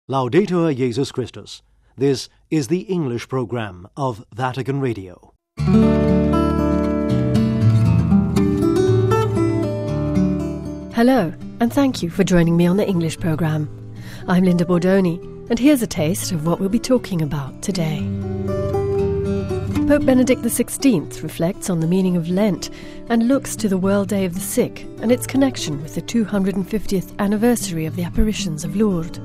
Laudetur Jesus Christus. This is the English program of Vatican Radio. Hello, and thank you for joining me on the English program. I'm Linda Bordoni, and here's a taste of what we'll be talking about today. Pope Benedict XVI reflects on the meaning of Lent and looks to the World Day of the Sick and its connection with the 250th anniversary of the apparitions of Lourdes.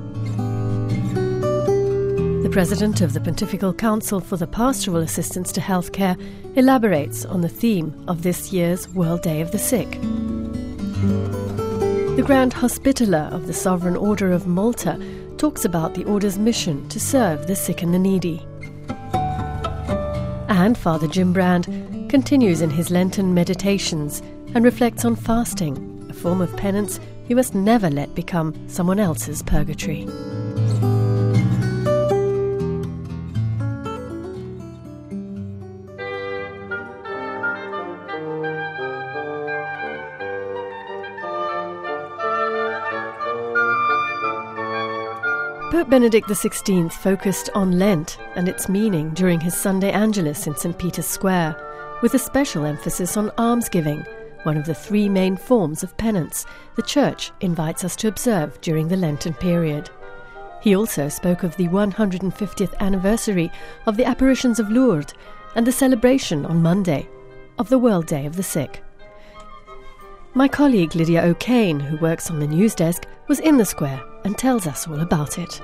The President of the Pontifical Council for the Pastoral Assistance to Healthcare elaborates on the theme of this year's World Day of the Sick. The Grand Hospitaller of the Sovereign Order of Malta talks about the Order's mission to serve the sick and the needy. And Father Jim Brand continues in his Lenten meditations and reflects on fasting, a form of penance you must never let become someone else's purgatory. Pope Benedict XVI focused on Lent and its meaning during his Sunday Angelus in St. Peter's Square, with a special emphasis on almsgiving, one of the three main forms of penance the Church invites us to observe during the Lenten period. He also spoke of the 150th anniversary of the apparitions of Lourdes and the celebration on Monday of the World Day of the Sick. My colleague Lydia O'Kane, who works on the news desk, was in the square and tells us all about it.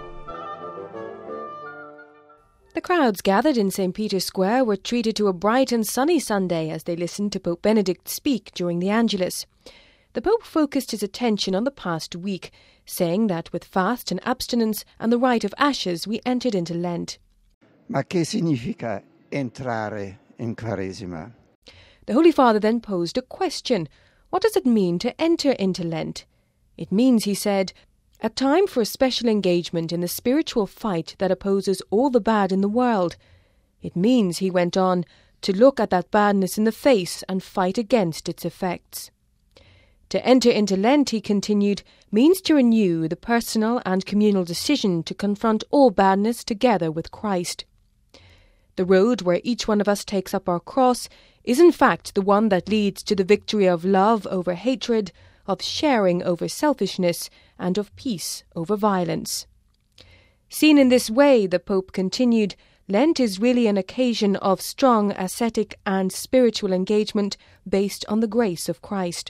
The crowds gathered in St. Peter's Square were treated to a bright and sunny Sunday as they listened to Pope Benedict speak during the Angelus. The Pope focused his attention on the past week, saying that with fast and abstinence and the rite of ashes we entered into Lent. Ma che significa entrare in Quaresima? The Holy Father then posed a question. What does it mean to enter into Lent? It means, he said, a time for a special engagement in the spiritual fight that opposes all the bad in the world. It means, he went on, to look at that badness in the face and fight against its effects. To enter into Lent, he continued, means to renew the personal and communal decision to confront all badness together with Christ. The road where each one of us takes up our cross is in fact the one that leads to the victory of love over hatred, of sharing over selfishness, and of peace over violence. Seen in this way, the Pope continued, Lent is really an occasion of strong ascetic and spiritual engagement based on the grace of Christ.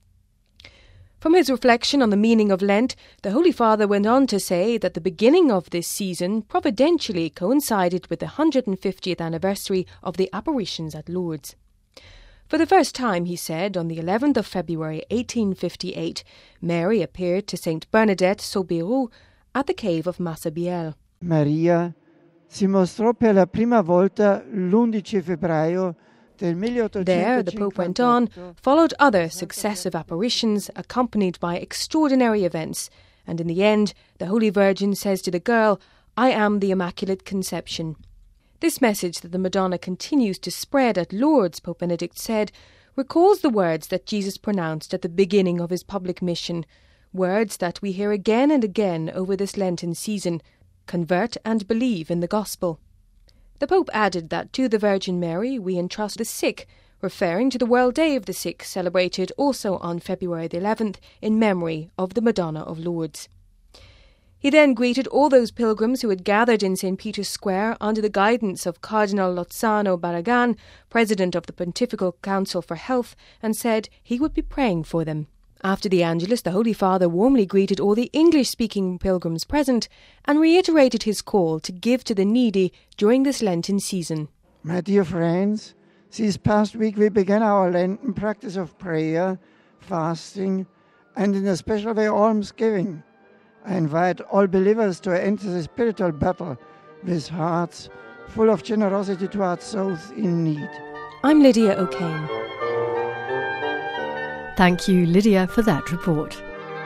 From his reflection on the meaning of Lent, the Holy Father went on to say that the beginning of this season providentially coincided with the 150th anniversary of the apparitions at Lourdes. For the first time, he said, on the 11th of February 1858, Mary appeared to Saint Bernadette Soubirous at the cave of Massabielle. Maria si mostrò per la prima volta l'11 febbraio del 1858. There, the Pope went on, followed other successive apparitions accompanied by extraordinary events, and in the end, the Holy Virgin says to the girl, I am the Immaculate Conception. This message that the Madonna continues to spread at Lourdes, Pope Benedict said, recalls the words that Jesus pronounced at the beginning of his public mission, words that we hear again and again over this Lenten season, convert and believe in the Gospel. The Pope added that to the Virgin Mary we entrust the sick, referring to the World Day of the Sick celebrated also on February the 11th in memory of the Madonna of Lourdes. He then greeted all those pilgrims who had gathered in St. Peter's Square under the guidance of Cardinal Lozano Barragan, President of the Pontifical Council for Health, and said he would be praying for them. After the Angelus, the Holy Father warmly greeted all the English-speaking pilgrims present and reiterated his call to give to the needy during this Lenten season. My dear friends, this past week we began our Lenten practice of prayer, fasting, and in a special way almsgiving. I invite all believers to enter the spiritual battle with hearts full of generosity towards those in need. I'm Lydia O'Kane. Thank you, Lydia, for that report.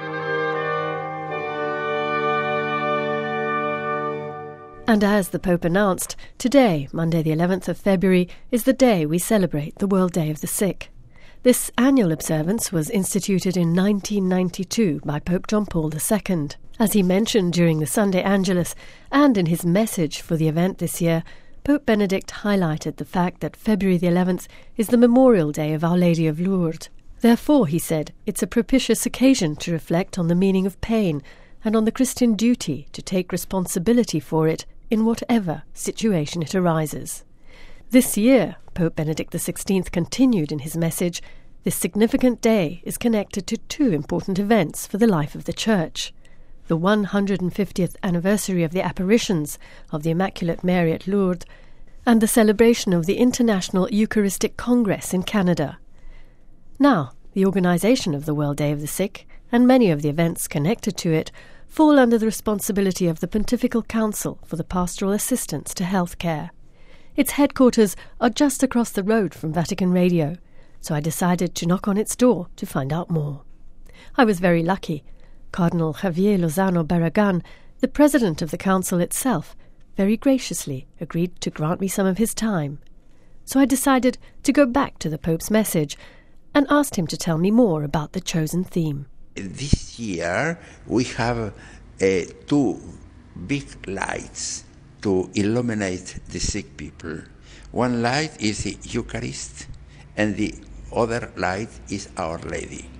And as the Pope announced, today, Monday the 11th of February, is the day we celebrate the World Day of the Sick. This annual observance was instituted in 1992 by Pope John Paul II As he mentioned during the Sunday Angelus and in his message for the event this year, Pope Benedict highlighted the fact that February the 11th is the Memorial Day of Our Lady of Lourdes. Therefore, he said, it's a propitious occasion to reflect on the meaning of pain and on the Christian duty to take responsibility for it in whatever situation it arises. This year, Pope Benedict XVI continued in his message, this significant day is connected to two important events for the life of the Church: the 150th anniversary of the apparitions of the Immaculate Mary at Lourdes, and the celebration of the International Eucharistic Congress in Canada. Now, the organisation of the World Day of the Sick, and many of the events connected to it, fall under the responsibility of the Pontifical Council for the Pastoral Assistance to Healthcare. Its headquarters are just across the road from Vatican Radio, so I decided to knock on its door to find out more. I was very lucky. Cardinal Javier Lozano Barragan, the president of the council itself, very graciously agreed to grant me some of his time. So I decided to go back to the Pope's message and asked him to tell me more about the chosen theme. This year we have two big lights to illuminate the sick people. One light is the Eucharist, and the other light is Our Lady.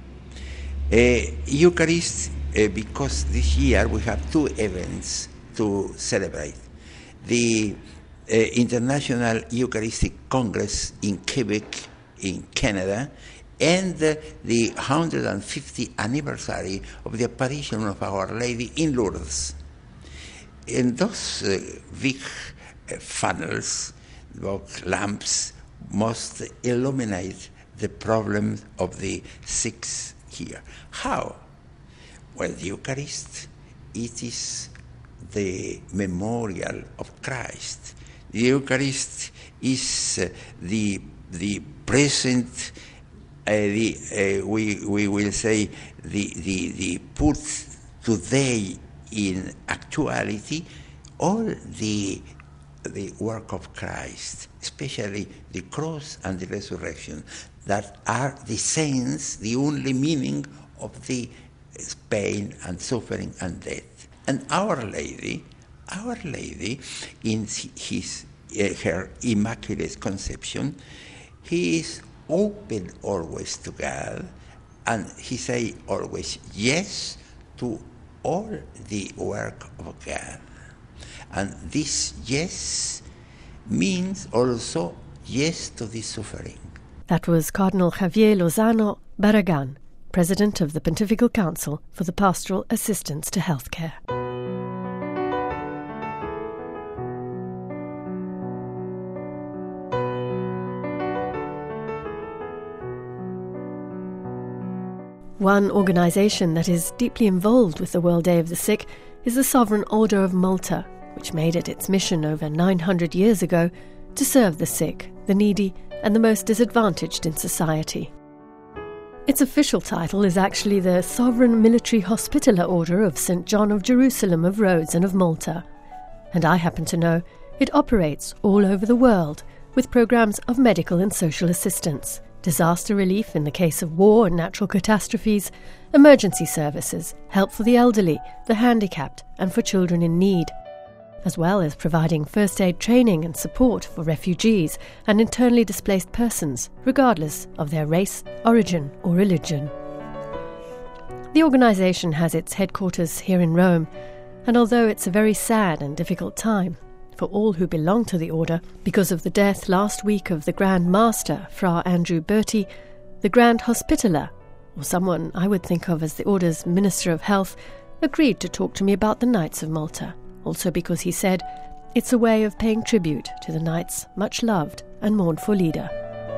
Eucharist, because this year we have two events to celebrate. The International Eucharistic Congress in Quebec, in Canada, and the 150th anniversary of the apparition of Our Lady in Lourdes. In those big funnels, lamps, must illuminate the problem of the sick here. How? Well, the Eucharist, it is the memorial of Christ. The Eucharist is the present, we will say, the put today in actuality all the work of Christ, especially the cross and the resurrection, that are the sense, the only meaning of the pain and suffering and death. And Our Lady, in her Immaculate Conception, he is open always to God, and he say always yes to all the work of God. And this yes means also yes to the suffering. That was Cardinal Javier Lozano Barragan, President of the Pontifical Council for the Pastoral Assistance to Healthcare. One organisation that is deeply involved with the World Day of the Sick is the Sovereign Order of Malta, which made it its mission over 900 years ago to serve the sick, the needy, and the most disadvantaged in society. Its official title is actually the Sovereign Military Hospitaller Order of St. John of Jerusalem of Rhodes and of Malta. And I happen to know it operates all over the world with programs of medical and social assistance, disaster relief in the case of war and natural catastrophes, emergency services, help for the elderly, the handicapped, and for children in need, as well as providing first aid training and support for refugees and internally displaced persons, regardless of their race, origin, or religion. The organisation has its headquarters here in Rome, and although it's a very sad and difficult time for all who belong to the order, because of the death last week of the Grand Master, Fra Andrew Berti, the Grand Hospitaller, or someone I would think of as the order's Minister of Health, agreed to talk to me about the Knights of Malta, also because he said it's a way of paying tribute to the Knights' much-loved and mournful leader.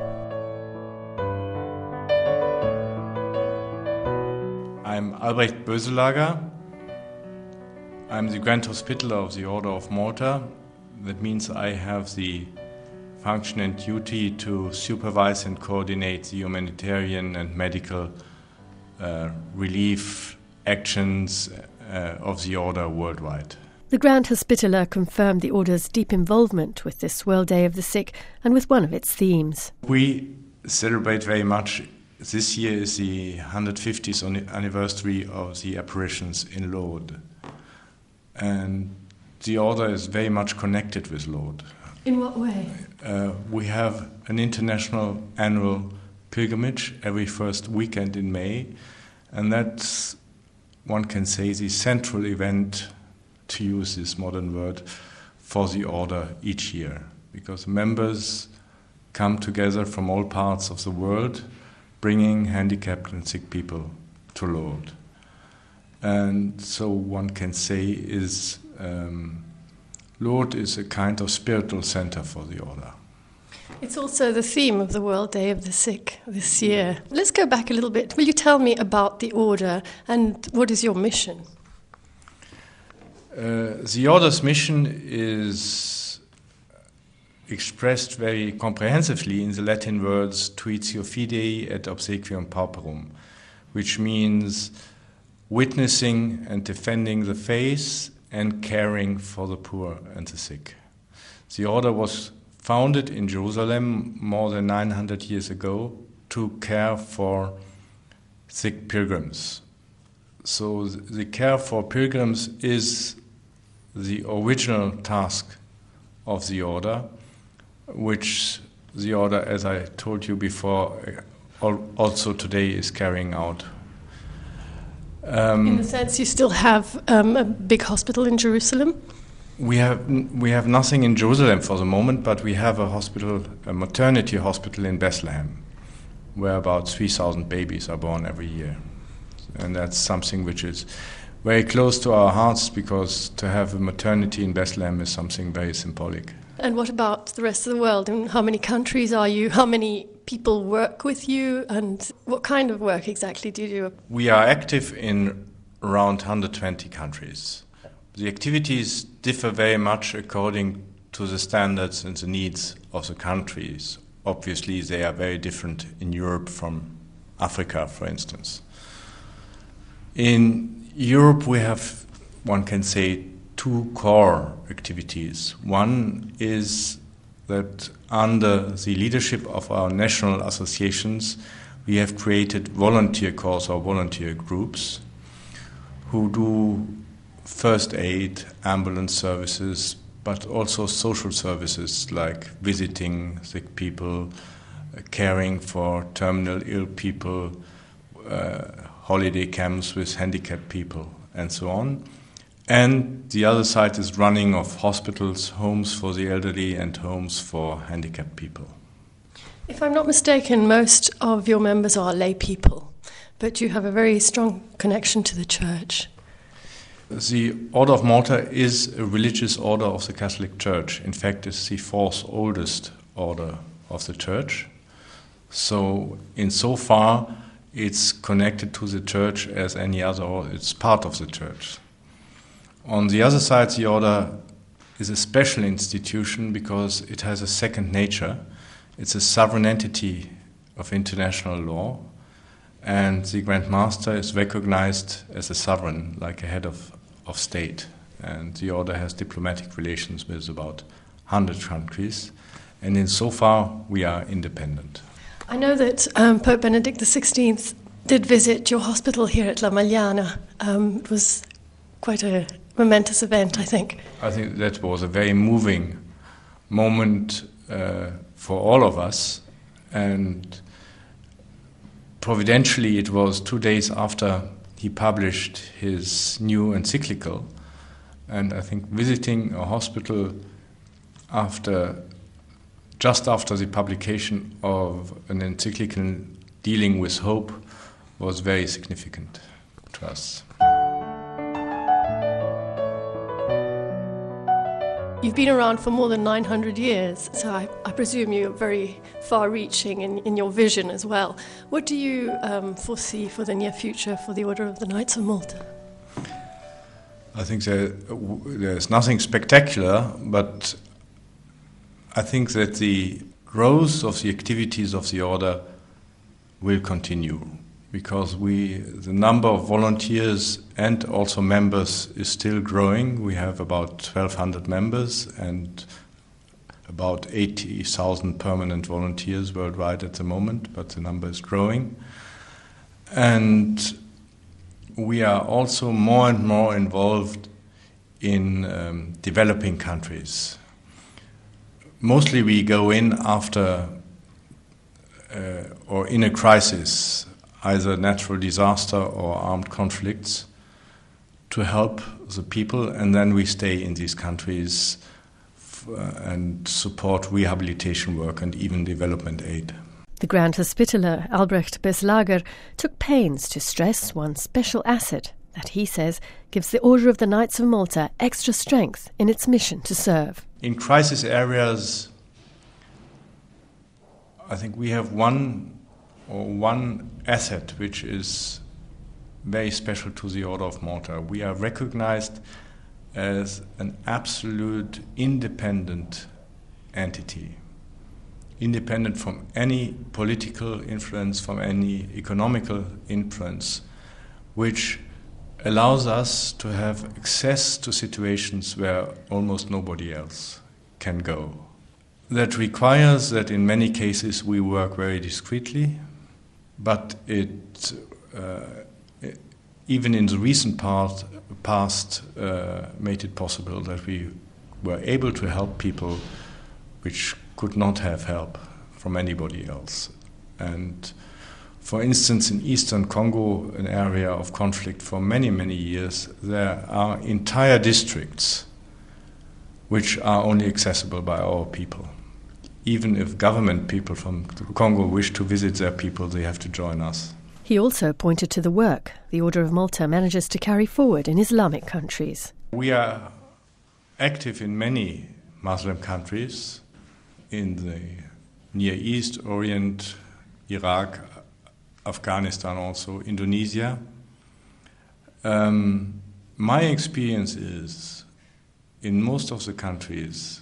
I'm Albrecht Böselager. I'm the Grand Hospitaller of the Order of Malta. That means I have the function and duty to supervise and coordinate the humanitarian and medical relief actions of the Order worldwide. The Grand Hospitaller confirmed the Order's deep involvement with this World Day of the Sick and with one of its themes. We celebrate very much this year is the 150th anniversary of the apparitions in Lourdes. And the order is very much connected with Lourdes. In what way? We have an international annual pilgrimage every first weekend in May, and that's, one can say, the central event, to use this modern word, for the order each year, because members come together from all parts of the world, bringing handicapped and sick people to Lourdes. And so one can say is Lourdes is a kind of spiritual center for the order. It's also the theme of the World Day of the Sick this year. Let's go back a little bit. Will you tell me about the order and what is your mission? The order's mission is expressed very comprehensively in the Latin words tuitio fidei et obsequium pauperum, which means witnessing and defending the faith and caring for the poor and the sick. The order was founded in Jerusalem more than 900 years ago to care for sick pilgrims. So the care for pilgrims is the original task of the order, which the order, as I told you before, also today is carrying out. In the sense you still have a big hospital in Jerusalem? We have nothing in Jerusalem for the moment, but we have a maternity hospital in Bethlehem, where about 3,000 babies are born every year. And that's something which is very close to our hearts, because to have a maternity in Bethlehem is something very symbolic. And what about the rest of the world? And how many countries are you? How many people work with you? And what kind of work exactly do you do? We are active in around 120 countries. The activities differ very much according to the standards and the needs of the countries. Obviously, they are very different in Europe from Africa, for instance. In Europe, we have, one can say, two core activities. One is that under the leadership of our national associations, we have created volunteer corps or volunteer groups who do first aid, ambulance services, but also social services like visiting sick people, caring for terminal ill people, holiday camps with handicapped people, and so on. And the other side is running of hospitals, homes for the elderly, and homes for handicapped people. If I'm not mistaken, most of your members are lay people, but you have a very strong connection to the church. The Order of Malta is a religious order of the Catholic Church. In fact, it's the fourth oldest order of the Church. So, insofar, it's connected to the Church as any other, or it's part of the Church. On the other side, the order is a special institution because it has a second nature. It's a sovereign entity of international law, and the Grand Master is recognized as a sovereign, like a head of state. And the order has diplomatic relations with about 100 countries, and insofar we are independent. I know that Pope Benedict XVI did visit your hospital here at La Magliana. It was quite a momentous event, I think. I think that was a very moving moment for all of us, and providentially it was 2 days after he published his new encyclical, and I think visiting a hospital just after the publication of an encyclical dealing with hope was very significant to us. You've been around for more than 900 years, so I presume you're very far-reaching in your vision as well. What do you foresee for the near future for the Order of the Knights of Malta? I think there's nothing spectacular, but I think that the growth of the activities of the Order will continue, because the number of volunteers and also members is still growing. We have about 1,200 members and about 80,000 permanent volunteers worldwide at the moment, but the number is growing. And we are also more and more involved in developing countries. Mostly we go in after or in a crisis, either natural disaster or armed conflicts, to help the people, and then we stay in these countries and support rehabilitation work and even development aid. The Grand Hospitaller, Albrecht Boeselager, took pains to stress one special asset that he says gives the Order of the Knights of Malta extra strength in its mission to serve. In crisis areas, I think we have one asset which is very special to the Order of Malta. We are recognized as an absolute independent entity, independent from any political influence, from any economical influence, which allows us to have access to situations where almost nobody else can go. That requires that in many cases we work very discreetly, but it even in the recent past made it possible that we were able to help people which could not have help from anybody else. And for instance, in eastern Congo, an area of conflict for many, many years, there are entire districts which are only accessible by our people. Even if government people from Congo wish to visit their people, they have to join us. He also pointed to the work the Order of Malta manages to carry forward in Islamic countries. We are active in many Muslim countries, in the Near East, Orient, Iraq, Afghanistan also, Indonesia. My experience is, in most of the countries,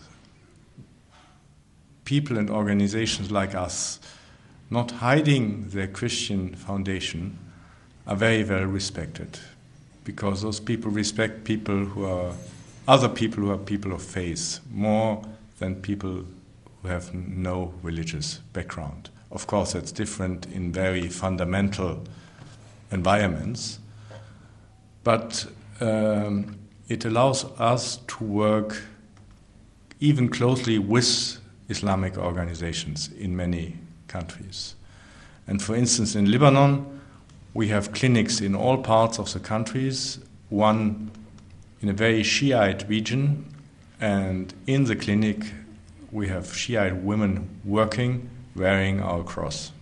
people and organizations like us, not hiding their Christian foundation, are very well respected, because those people respect people who are other people who are people of faith more than people who have no religious background. Of course, that's different in very fundamental environments, but it allows us to work even closely with Islamic organizations in many countries. And for instance, in Lebanon, we have clinics in all parts of the countries, one in a very Shiite region, and in the clinic we have Shiite women working, wearing our cross.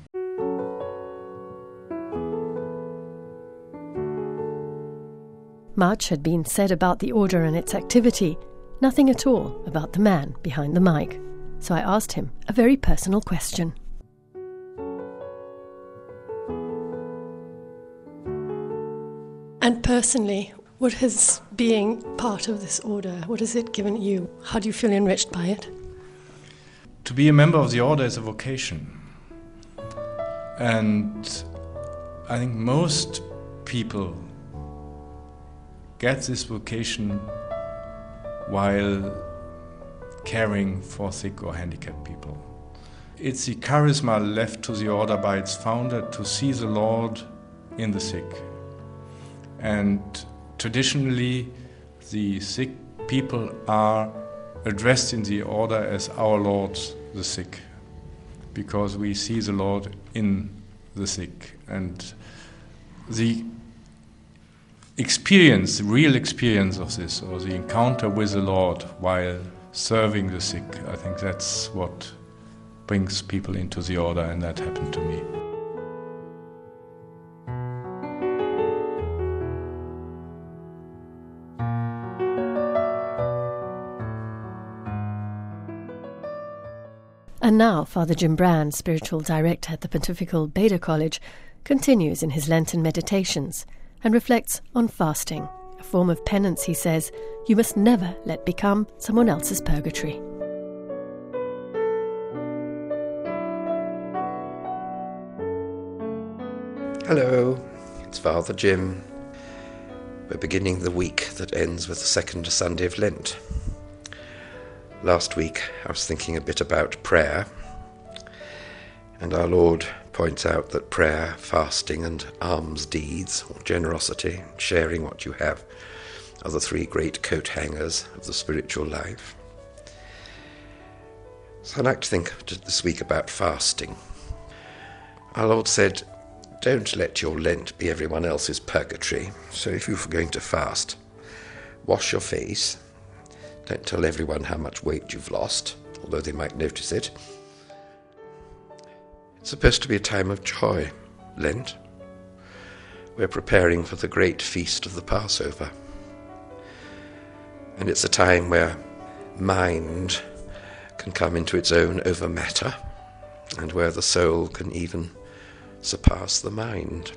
Much had been said about the order and its activity, nothing at all about the man behind the mic. So I asked him a very personal question. And personally, what has being part of this order, what has it given you? How do you feel enriched by it? To be a member of the order is a vocation. And I think most people get this vocation while caring for sick or handicapped people. It's the charisma left to the order by its founder to see the Lord in the sick. And traditionally, the sick people are addressed in the order as our Lord the sick, because we see the Lord in the sick. And the experience, the real experience of this, or the encounter with the Lord while serving the sick, I think that's what brings people into the order, and that happened to me. And now Father Jim Brand, spiritual director at the Pontifical Beda College, continues in his Lenten meditations and reflects on fasting, a form of penance, he says, you must never let become someone else's purgatory. Hello, it's Father Jim. We're beginning the week that ends with the second Sunday of Lent. Last week I was thinking a bit about prayer, and our Lord points out that prayer, fasting and alms deeds, or generosity, sharing what you have, are the three great coat hangers of the spiritual life. So I'd like to think this week about fasting. Our Lord said, don't let your Lent be everyone else's purgatory. So if you're going to fast, wash your face. Don't tell everyone how much weight you've lost, although they might notice it. It's supposed to be a time of joy, Lent. We're preparing for the great feast of the Passover. And it's a time where mind can come into its own over matter, and where the soul can even surpass the mind.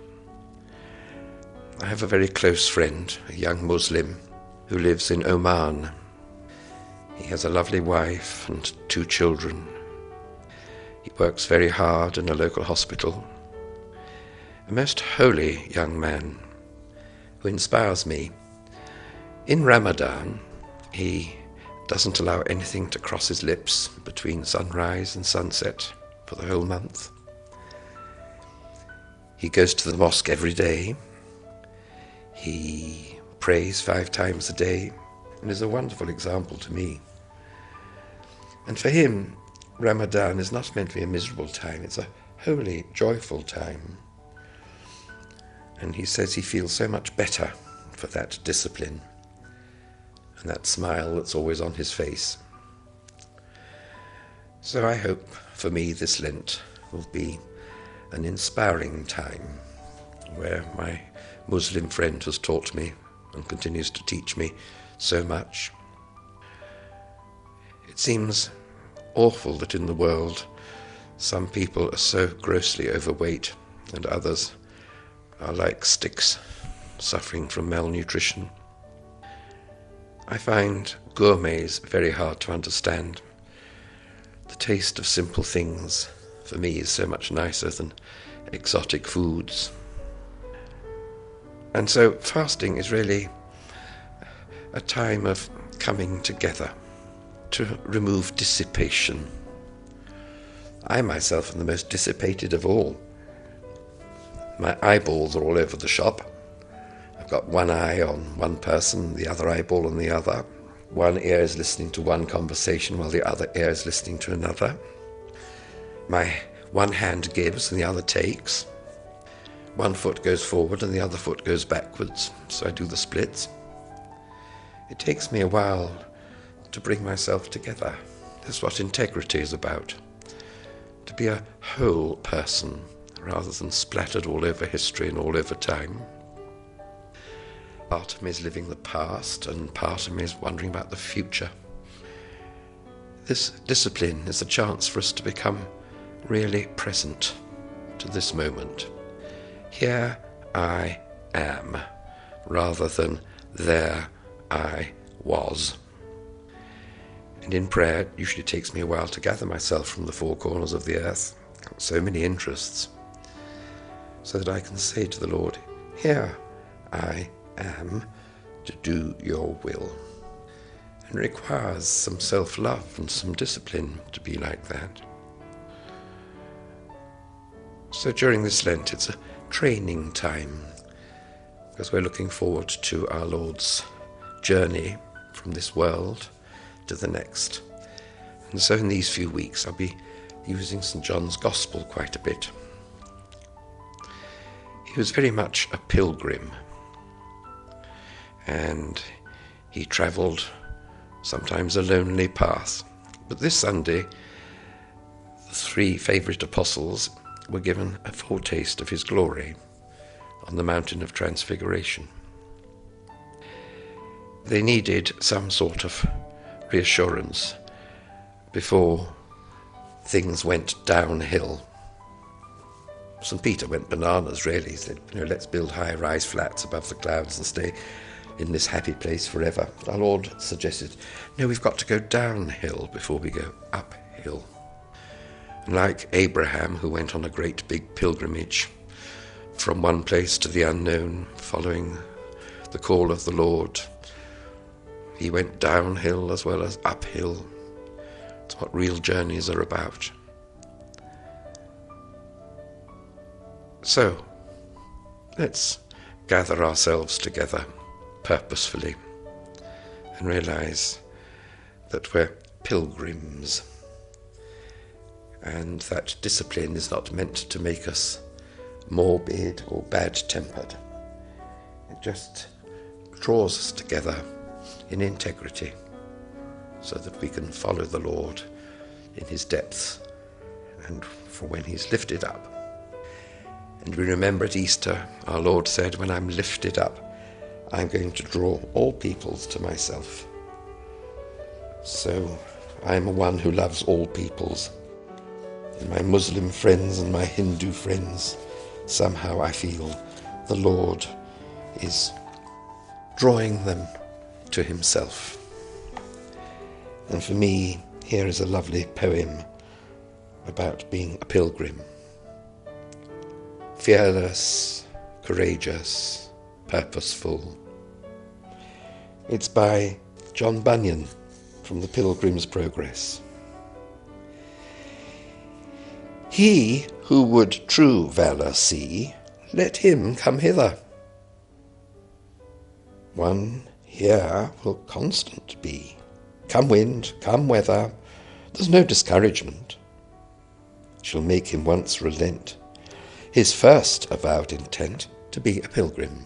I have a very close friend, a young Muslim, who lives in Oman. He has a lovely wife and 2 children. He works very hard in a local hospital. A most holy young man who inspires me. In Ramadan, he doesn't allow anything to cross his lips between sunrise and sunset for the whole month. He goes to the mosque every day. He prays 5 times a day and is a wonderful example to me. And for him, Ramadan is not meant to be a miserable time. It's a holy, joyful time. And he says he feels so much better for that discipline and that smile that's always on his face. So I hope for me this Lent will be an inspiring time where my Muslim friend has taught me and continues to teach me so much. It seems awful that in the world some people are so grossly overweight and others are like sticks suffering from malnutrition. I find gourmets very hard to understand. The taste of simple things for me is so much nicer than exotic foods. And so fasting is really a time of coming together to remove dissipation. I myself am the most dissipated of all. My eyeballs are all over the shop. I've got one eye on one person, the other eyeball on the other. One ear is listening to one conversation while the other ear is listening to another. My one hand gives and the other takes. One foot goes forward and the other foot goes backwards, so I do the splits. It takes me a while to bring myself together. That's what integrity is about. To be a whole person rather than splattered all over history and all over time. Part of me is living the past and part of me is wondering about the future. This discipline is a chance for us to become really present to this moment. Here I am, rather than there I was. And in prayer, it usually takes me a while to gather myself from the 4 corners of the earth, so many interests, so that I can say to the Lord, here I am to do your will. And it requires some self-love and some discipline to be like that. So during this Lent, it's a training time, because we're looking forward to our Lord's journey from this world to the next. And so in these few weeks, I'll be using St. John's Gospel quite a bit. He was very much a pilgrim, and he travelled sometimes a lonely path. But this Sunday, the 3 favourite apostles were given a foretaste of his glory on the mountain of Transfiguration. They needed some sort of reassurance before things went downhill. St. Peter went bananas, really. He said, let's build high-rise flats above the clouds and stay in this happy place forever. Our Lord suggested, no, we've got to go downhill before we go uphill. And like Abraham, who went on a great big pilgrimage from one place to the unknown, following the call of the Lord, he went downhill as well as uphill It's what real journeys are about. So, let's gather ourselves together purposefully and realize that we're pilgrims, and that discipline is not meant to make us morbid or bad-tempered. It just draws us together in integrity so that we can follow the Lord in his depths and for when he's lifted up. And we remember at Easter, our Lord said, when I'm lifted up, I'm going to draw all peoples to myself. So I'm one who loves all peoples. In my Muslim friends and my Hindu friends, somehow I feel the Lord is drawing them to himself. And for me, here is a lovely poem about being a pilgrim. Fearless, courageous, purposeful. It's by John Bunyan from The Pilgrim's Progress. He who would true valour see, let him come hither. One here will constant be. Come wind, come weather, there's no discouragement. Shall make him once relent his first avowed intent to be a pilgrim.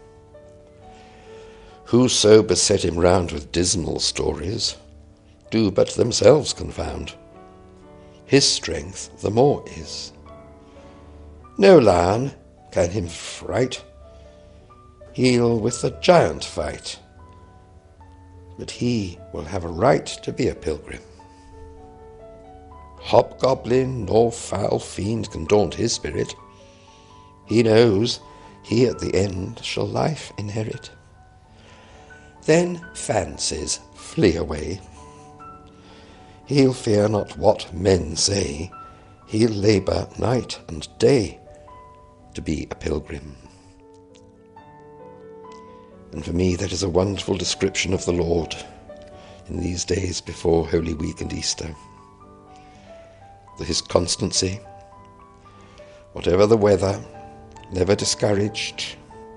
Whoso beset him round with dismal stories, do but themselves confound. His strength the more is. No lion can him fright, he'll with the giant fight, but he will have a right to be a pilgrim. Hobgoblin nor foul fiend can daunt his spirit. He knows he at the end shall life inherit. Then fancies flee away. He'll fear not what men say. He'll labour night and day to be a pilgrim. And for me that is a wonderful description of the Lord in these days before Holy Week and Easter. His constancy, whatever the weather, never discouraged.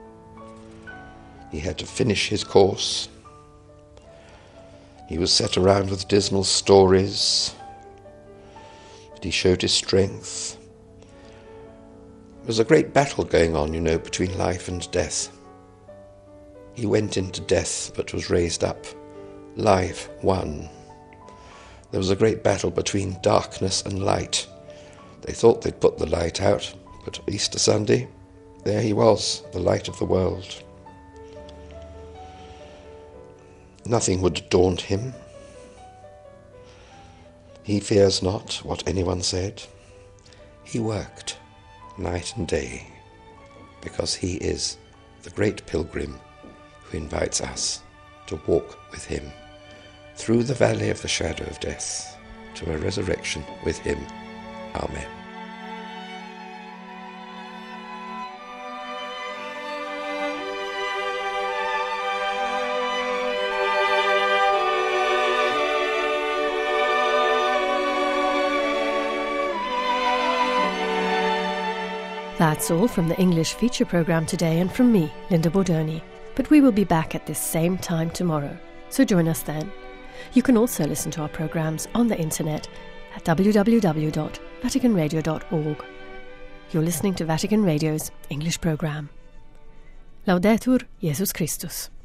He had to finish his course. He was set around with dismal stories, but he showed his strength. There was a great battle going on, between life and death. He went into death, but was raised up. Life won. There was a great battle between darkness and light. They thought they'd put the light out, but Easter Sunday, there he was, the light of the world. Nothing would daunt him. He fears not what anyone said. He worked night and day because he is the great pilgrim who invites us to walk with him through the valley of the shadow of death to a resurrection with him. Amen. That's all from the English feature programme today and from me, Linda Bordoni. But we will be back at this same time tomorrow, so join us then. You can also listen to our programmes on the internet at www.vaticanradio.org. You're listening to Vatican Radio's English programme. Laudetur Jesus Christus.